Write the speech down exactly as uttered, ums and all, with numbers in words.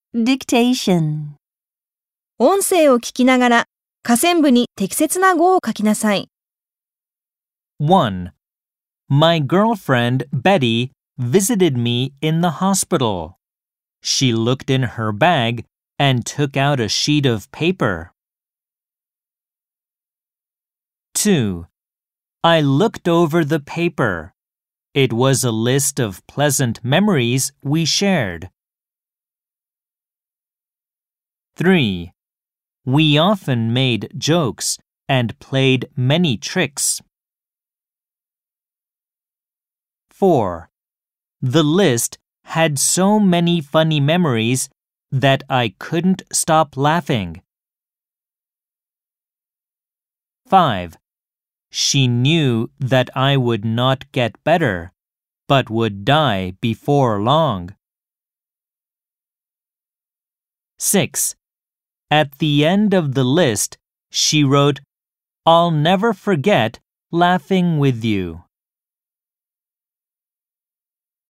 Dictation. 音声を聞きながら、下線部に適切な語を書きなさい。 one. My girlfriend, Betty, visited me in the hospital. She looked in her bag and took out a sheet of paper. two. I looked over the paper. It was a list of pleasant memories we shared. three. We often made jokes and played many tricks. four. The list had so many funny memories that I couldn't stop laughing. five. She knew that I would not get better, but would die before long. six. At the end of the list, she wrote, "I'll never forget laughing with you."